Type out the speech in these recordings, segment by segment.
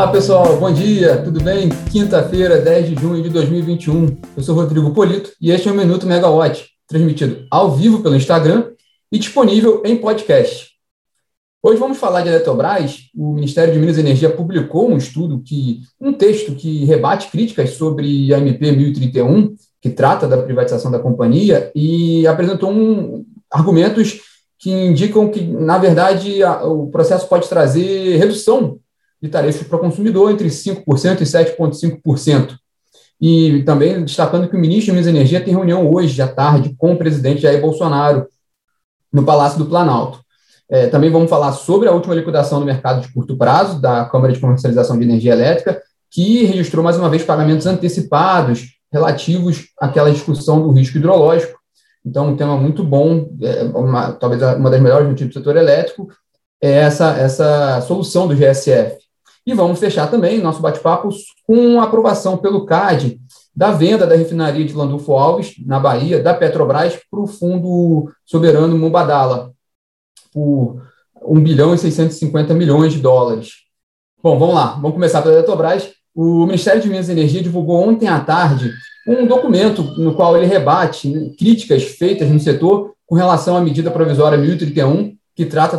Olá, pessoal, bom dia, tudo bem? Quinta-feira, 10 de junho de 2021. Eu sou Rodrigo Polito e este é o Minuto Megawatt, transmitido ao vivo pelo Instagram e disponível em podcast. Hoje vamos falar de Eletrobras. O Ministério de Minas e Energia publicou um texto que rebate críticas sobre a MP 1031, que trata da privatização da companhia, e apresentou argumentos que indicam que, na verdade, o processo pode trazer redução de tarifas para o consumidor entre 5% e 7,5%. E também destacando que o ministro de Minas e Energia tem reunião hoje à tarde com o presidente Jair Bolsonaro no Palácio do Planalto. Também vamos falar sobre a última liquidação no mercado de curto prazo da Câmara de Comercialização de Energia Elétrica, que registrou mais uma vez pagamentos antecipados relativos àquela discussão do risco hidrológico. Então, um tema muito bom, talvez uma das melhores notícias do setor elétrico, é essa solução do GSF. E vamos fechar também nosso bate-papo com a aprovação pelo CAD da venda da refinaria de Landulfo Alves, na Bahia, da Petrobras, para o Fundo Soberano Mubadala, por 1 bilhão e 650 milhões de dólares. Bom, vamos lá, vamos começar pela Eletrobras. O Ministério de Minas e Energia divulgou ontem à tarde um documento no qual ele rebate críticas feitas no setor com relação à medida provisória 1031, que trata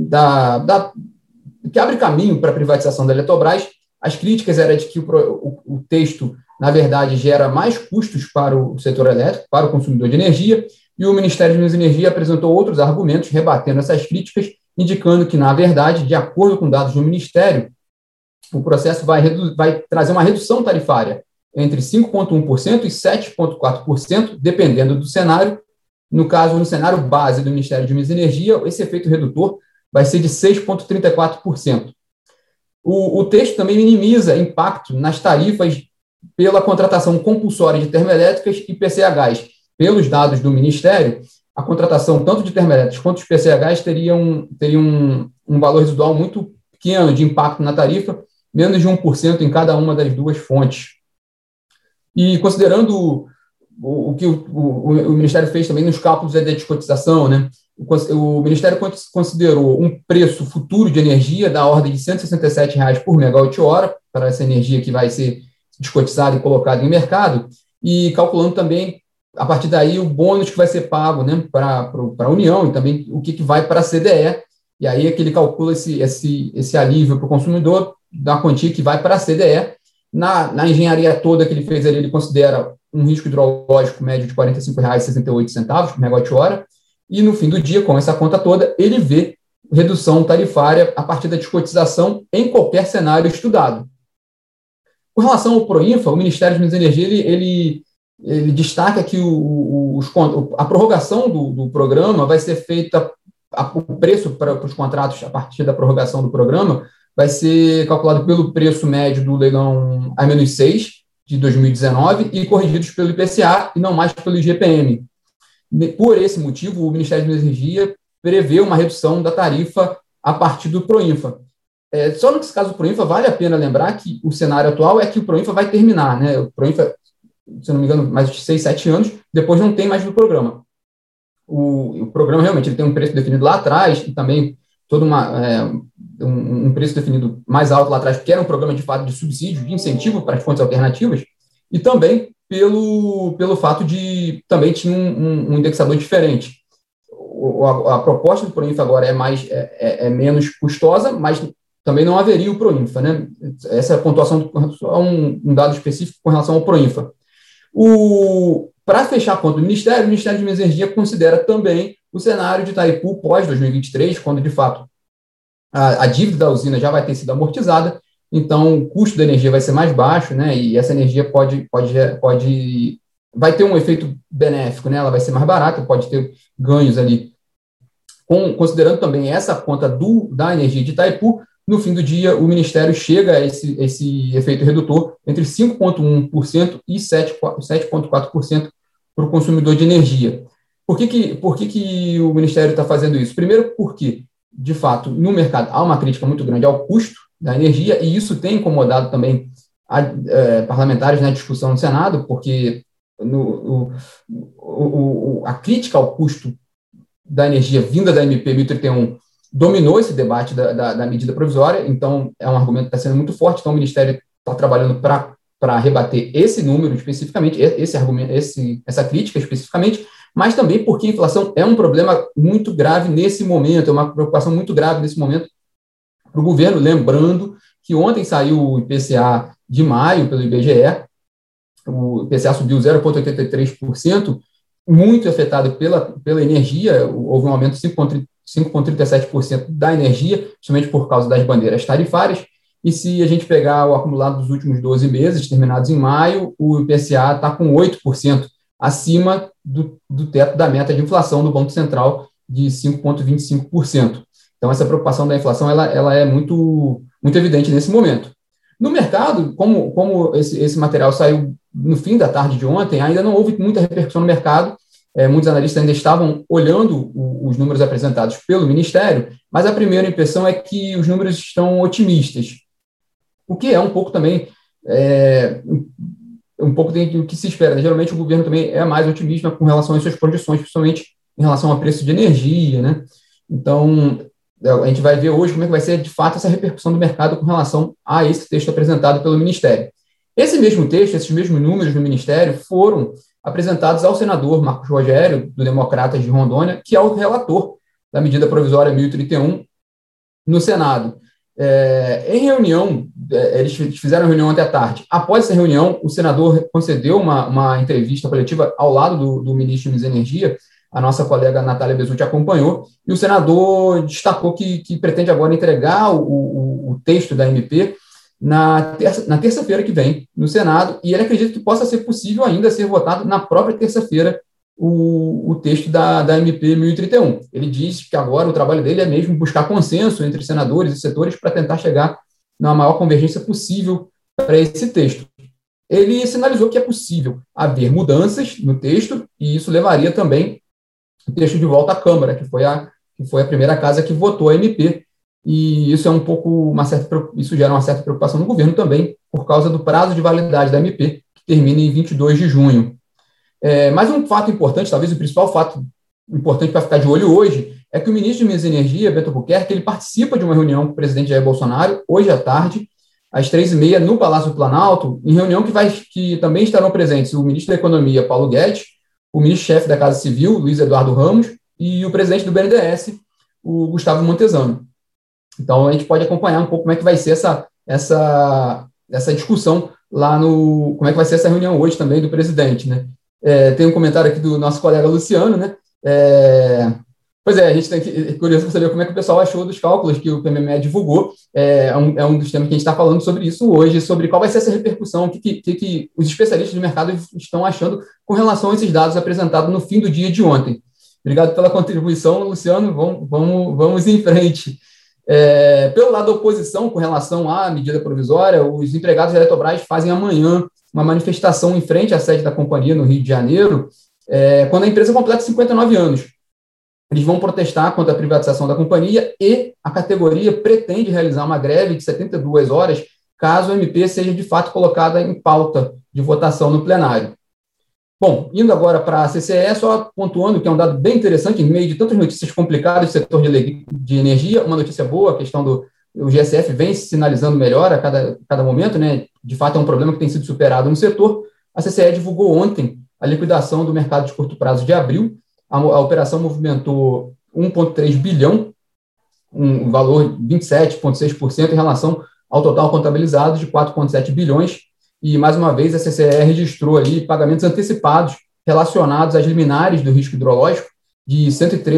que abre caminho para a privatização da Eletrobras. As críticas eram de que o texto, na verdade, gera mais custos para o setor elétrico, para o consumidor de energia, e o Ministério de Minas e Energia apresentou outros argumentos rebatendo essas críticas, indicando que, na verdade, de acordo com dados do Ministério, o processo vai trazer uma redução tarifária entre 5,1% e 7,4%, dependendo do cenário. No caso, no cenário base do Ministério de Minas e Energia, esse efeito redutor vai ser de 6,34%. O texto também minimiza impacto nas tarifas pela contratação compulsória de termoelétricas e PCHs. Pelos dados do Ministério, a contratação tanto de termoelétricas quanto de PCHs teria um valor residual muito pequeno de impacto na tarifa, menos de 1% em cada uma das duas fontes. E considerando o que o Ministério fez também nos cálculos da descotização, né? O Ministério considerou um preço futuro de energia da ordem de R$ 167 por megawatt-hora para essa energia que vai ser descotizada e colocada em mercado, e calculando também, a partir daí, o bônus que vai ser pago, né, para a União e também o que vai para a CDE, e aí é que ele calcula esse alívio para o consumidor da quantia que vai para a CDE. Na engenharia toda que ele fez ali, ele considera um risco hidrológico médio de R$ 45,68 por megawatt-hora, e no fim do dia, com essa conta toda, ele vê redução tarifária a partir da descotização em qualquer cenário estudado. Com relação ao Proinfa, o Ministério de Minas e Energia ele destaca que a prorrogação do programa vai ser feita, o preço para os contratos a partir da prorrogação do programa vai ser calculado pelo preço médio do leilão A-6 de 2019 e corrigidos pelo IPCA e não mais pelo IGPM. Por esse motivo, o Ministério de Minas e Energia prevê uma redução da tarifa a partir do Proinfa. Só nesse caso do Proinfa, vale a pena lembrar que o cenário atual é que o Proinfa vai terminar, né? O Proinfa, se não me engano, mais de 6, 7 anos, depois não tem mais no programa. O programa realmente ele tem um preço definido lá atrás e também todo um preço definido mais alto lá atrás, porque era um programa de fato de subsídio, de incentivo para as fontes alternativas, e também pelo fato de também tinha um indexador diferente. A proposta do Proinfa agora é menos custosa, mas também não haveria o Proinfa, né? Essa é a pontuação, só um dado específico com relação ao Proinfa. Para fechar a conta do Ministério, o Ministério de Minas e Energia considera também o cenário de Itaipu pós-2023, quando, de fato, a dívida da usina já vai ter sido amortizada, então o custo da energia vai ser mais baixo, né? E essa energia vai ter um efeito benéfico, né? Ela vai ser mais barata, pode ter ganhos ali. Considerando também essa conta da energia de Itaipu, no fim do dia, o Ministério chega a esse efeito redutor entre 5,1% e 7,4% para o consumidor de energia. Por que o Ministério está fazendo isso? Primeiro, porque, de fato, no mercado há uma crítica muito grande ao custo da energia, e isso tem incomodado também parlamentares na discussão no Senado, porque a crítica ao custo da energia vinda da MP 1031 dominou esse debate da medida provisória, então é um argumento que está sendo muito forte, então o Ministério está trabalhando para rebater esse número especificamente, esse argumento, essa crítica especificamente, mas também porque a inflação é um problema muito grave nesse momento, é uma preocupação muito grave nesse momento para o governo, lembrando que ontem saiu o IPCA de maio pelo IBGE, o IPCA subiu 0,83%, muito afetado pela energia, houve um aumento de 5,37% da energia, principalmente por causa das bandeiras tarifárias, e se a gente pegar o acumulado dos últimos 12 meses, terminados em maio, o IPCA está com 8% acima do teto da meta de inflação do Banco Central de 5,25%. Então, essa preocupação da inflação ela é muito, muito evidente nesse momento. No mercado, como esse material saiu no fim da tarde de ontem, ainda não houve muita repercussão no mercado, muitos analistas ainda estavam olhando os números apresentados pelo Ministério, mas a primeira impressão é que os números estão otimistas, o que é um pouco também, um pouco do que se espera, né? Geralmente o governo também é mais otimista com relação às suas projeções, principalmente em relação a preço de energia, né? Então, a gente vai ver hoje como é que vai ser, de fato, essa repercussão do mercado com relação a esse texto apresentado pelo Ministério. Esse mesmo texto, esses mesmos números do Ministério foram apresentados ao senador Marcos Rogério, do Democratas de Rondônia, que é o relator da medida provisória 1031 no Senado. Em reunião, eles fizeram a reunião ontem à tarde. Após essa reunião, o senador concedeu uma entrevista coletiva ao lado do ministro de Minas e Energia. A nossa colega Natália Bezutti acompanhou, e o senador destacou que pretende agora entregar o texto da MP na terça-feira que vem, no Senado, e ele acredita que possa ser possível ainda ser votado na própria terça-feira o texto da MP 1031. Ele diz que agora o trabalho dele é mesmo buscar consenso entre senadores e setores para tentar chegar na maior convergência possível para esse texto. Ele sinalizou que é possível haver mudanças no texto, e isso levaria também o texto de volta à Câmara, que foi a primeira casa que votou a MP, e isso isso gera uma certa preocupação no governo também, por causa do prazo de validade da MP, que termina em 22 de junho. Mas um fato importante, talvez o principal fato importante para ficar de olho hoje, é que o ministro de Minas e Energia, Beto Albuquerque, ele participa de uma reunião com o presidente Jair Bolsonaro, hoje à tarde, às 3h30, no Palácio do Planalto, em reunião que também estarão presentes o ministro da Economia, Paulo Guedes, o ministro-chefe da Casa Civil, Luiz Eduardo Ramos, e o presidente do BNDES, o Gustavo Montezano. Então, a gente pode acompanhar um pouco como é que vai ser essa discussão lá como é que vai ser essa reunião hoje também do presidente, né? Tem um comentário aqui do nosso colega Luciano, né? Pois a gente é curioso para saber como é que o pessoal achou dos cálculos que o PMME divulgou. É um dos temas que a gente está falando sobre isso hoje, sobre qual vai ser essa repercussão, o que os especialistas do mercado estão achando com relação a esses dados apresentados no fim do dia de ontem. Obrigado pela contribuição, Luciano. Vamos em frente. Pelo lado da oposição, com relação à medida provisória, os empregados da Eletrobras fazem amanhã uma manifestação em frente à sede da companhia no Rio de Janeiro, quando a empresa completa 59 anos. Eles vão protestar contra a privatização da companhia e a categoria pretende realizar uma greve de 72 horas caso a MP seja de fato colocada em pauta de votação no plenário. Bom, indo agora para a CCE, só pontuando que é um dado bem interessante, em meio de tantas notícias complicadas do setor de energia, uma notícia boa, a questão do GSF vem se sinalizando melhor a cada momento, né? De fato é um problema que tem sido superado no setor. A CCE divulgou ontem a liquidação do mercado de curto prazo de abril. A operação movimentou 1,3 bilhão, um valor de 27,6% em relação ao total contabilizado de 4,7 bilhões. E, mais uma vez, a CCE registrou ali pagamentos antecipados relacionados às liminares do risco hidrológico de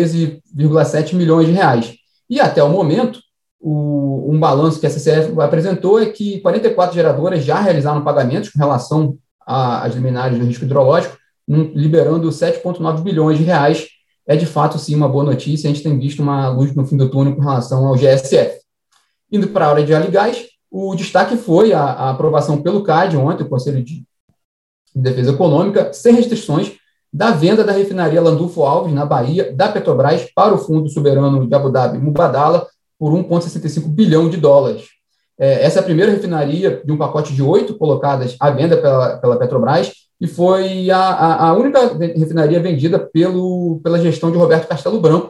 113,7 milhões de reais. E, até o momento, um balanço que a CCE apresentou é que 44 geradoras já realizaram pagamentos com relação às liminares do risco hidrológico, liberando 7,9 bilhões de reais. É, de fato, sim, uma boa notícia. A gente tem visto uma luz no fim do túnel com relação ao GSF. Indo para a área de óleo e gás, o destaque foi a aprovação pelo CAD ontem, o Conselho de Defesa Econômica, sem restrições, da venda da refinaria Landulfo Alves, na Bahia, da Petrobras, para o Fundo Soberano de Abu Dhabi, Mubadala, por 1,65 bilhão de dólares. Essa é a primeira refinaria de um pacote de 8 colocadas à venda pela Petrobras e foi a única refinaria vendida pela gestão de Roberto Castelo Branco,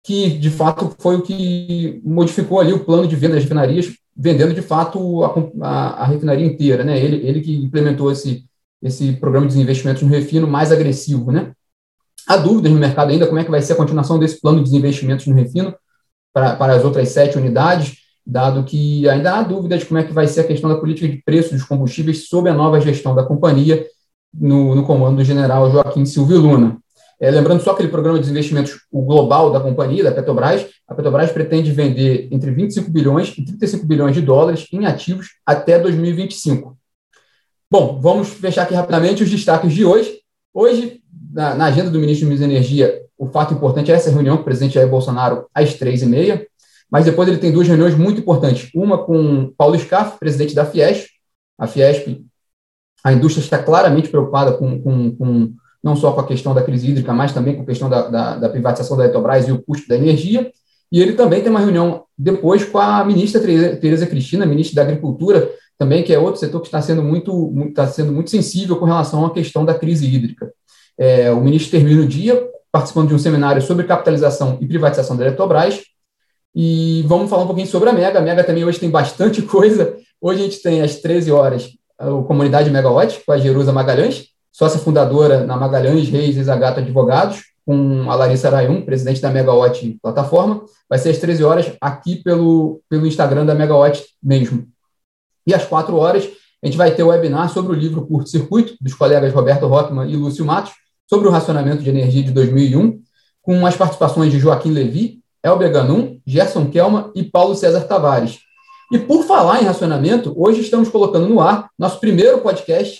que, de fato, foi o que modificou ali o plano de venda das refinarias, vendendo, de fato, a refinaria inteira, né? Ele que implementou esse programa de desinvestimentos no refino mais agressivo, né? Há dúvidas no mercado ainda como é que vai ser a continuação desse plano de desinvestimentos no refino para as outras 7 unidades, dado que ainda há dúvidas de como é que vai ser a questão da política de preço dos combustíveis sob a nova gestão da companhia, no comando do general Joaquim Silvio Luna. Lembrando só aquele programa de desinvestimentos, o global da companhia, da Petrobras, a Petrobras pretende vender entre 25 bilhões e 35 bilhões de dólares em ativos até 2025. Bom, vamos fechar aqui rapidamente os destaques de hoje. Hoje, na agenda do ministro de Minas e Energia, o fato importante é essa reunião com o presidente Jair Bolsonaro às 3h30, mas depois ele tem 2 reuniões muito importantes. Uma com Paulo Scaff, presidente da Fiesp. A Fiesp, a indústria está claramente preocupada com não só com a questão da crise hídrica, mas também com a questão da privatização da Eletrobras e o custo da energia. E ele também tem uma reunião depois com a ministra Tereza Cristina, ministra da Agricultura, também, que é outro setor que está sendo muito sensível com relação à questão da crise hídrica. O ministro termina o dia participando de um seminário sobre capitalização e privatização da Eletrobras. E vamos falar um pouquinho sobre a Mega. A Mega também hoje tem bastante coisa. Hoje a gente tem às 13 horas a Comunidade Megawatt, com a Jerusa Magalhães, sócia fundadora na Magalhães Reis e Zagato Advogados, com a Larissa Arayun, presidente da Megawatt Plataforma. Vai ser às 13 horas aqui pelo Instagram da Megawatt mesmo. E às 4 horas a gente vai ter o webinar sobre o livro Curto Circuito, dos colegas Roberto Rockman e Lúcio Matos, sobre o racionamento de energia de 2001, com as participações de Joaquim Levy, Elber Ganum, Gerson Kelma e Paulo César Tavares. E por falar em racionamento, hoje estamos colocando no ar nosso primeiro podcast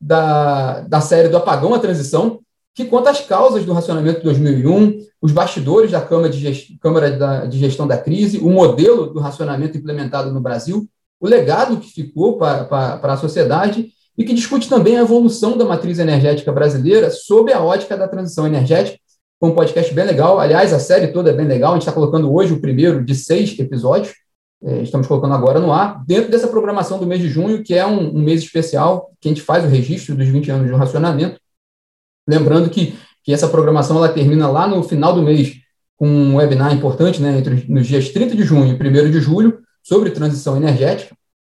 da série do Apagão à Transição, que conta as causas do racionamento de 2001, os bastidores da Câmara de Gestão da Crise, o modelo do racionamento implementado no Brasil, o legado que ficou para a sociedade e que discute também a evolução da matriz energética brasileira sob a ótica da transição energética. Foi um podcast bem legal. Aliás, a série toda é bem legal. A gente está colocando hoje o primeiro de 6 episódios. Estamos colocando agora no ar, dentro dessa programação do mês de junho, que é um mês especial, que a gente faz o registro dos 20 anos de um racionamento. Lembrando que essa programação ela termina lá no final do mês com um webinar importante, né, nos dias 30 de junho e 1º de julho, sobre transição energética,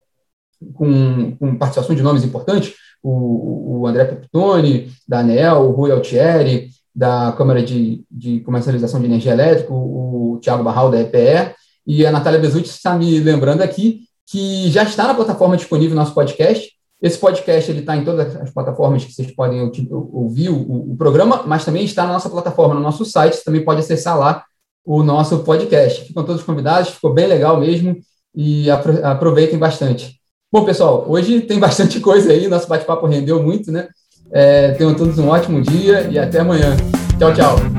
com participação de nomes importantes, o André Peptoni, da ANEEL, o Rui Altieri, da Câmara de Comercialização de Energia Elétrica, o Thiago Barral, da EPE, e a Natália Bezutti está me lembrando aqui que já está na plataforma disponível nosso podcast. Esse podcast está em todas as plataformas que vocês podem ouvir o programa, mas também está na nossa plataforma, no nosso site, você também pode acessar lá o nosso podcast. Ficam todos convidados, ficou bem legal mesmo, e aproveitem bastante. Bom, pessoal, hoje tem bastante coisa aí, nosso bate-papo rendeu muito, né? Tenham todos um ótimo dia e até amanhã. Tchau, tchau.